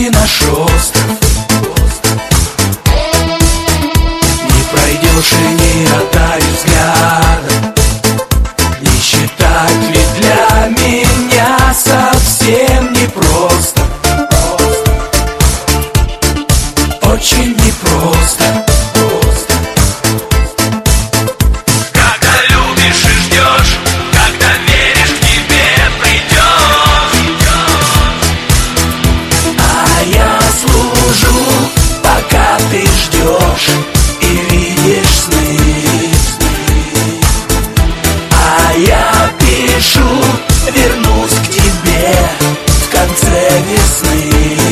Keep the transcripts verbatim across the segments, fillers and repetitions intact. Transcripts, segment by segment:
пути наш остров. Не пройдешь и не оставишь взглядом. Не считать ведь для меня совсем непросто. Очень непросто. Ты ждешь и видишь сны, а я пишу, вернусь к тебе в конце весны.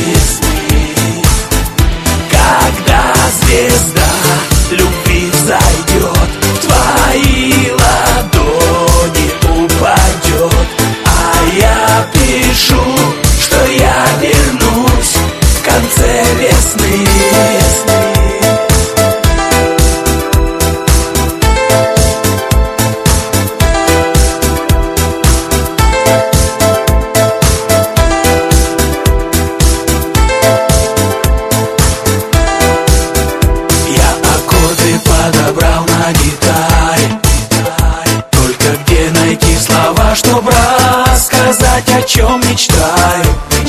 Когда звезда любви взойдет, в твои ладони упадет, а я пишу, что я вернусь в конце весны. Подобрал на гитаре, только где найти слова, чтобы рассказать, о чем мечтаю.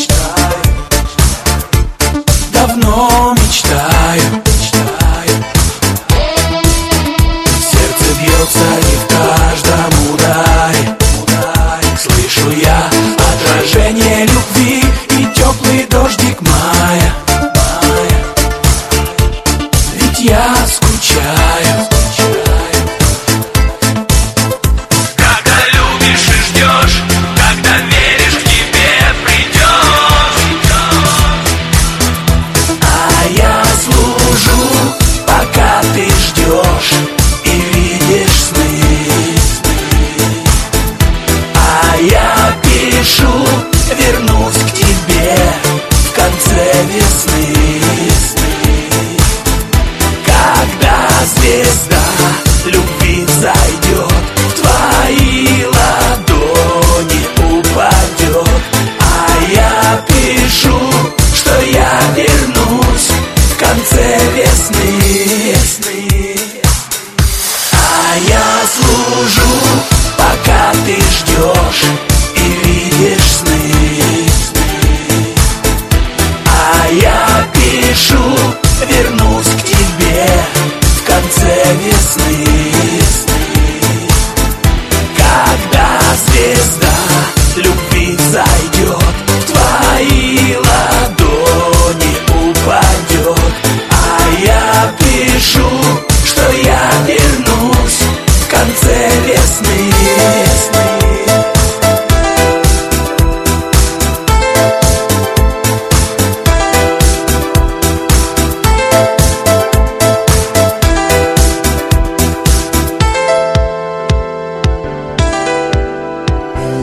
Давно мечтаю. Сердце бьется не в каждом ударе. Слышу я отражение любви и теплый дождик мая. Ведь я скучаю. Когда любишь и ждешь, когда веришь, к тебе придет. А я служу, пока ты ждешь и видишь сны. А я пишу, вернусь к тебе в конце весны.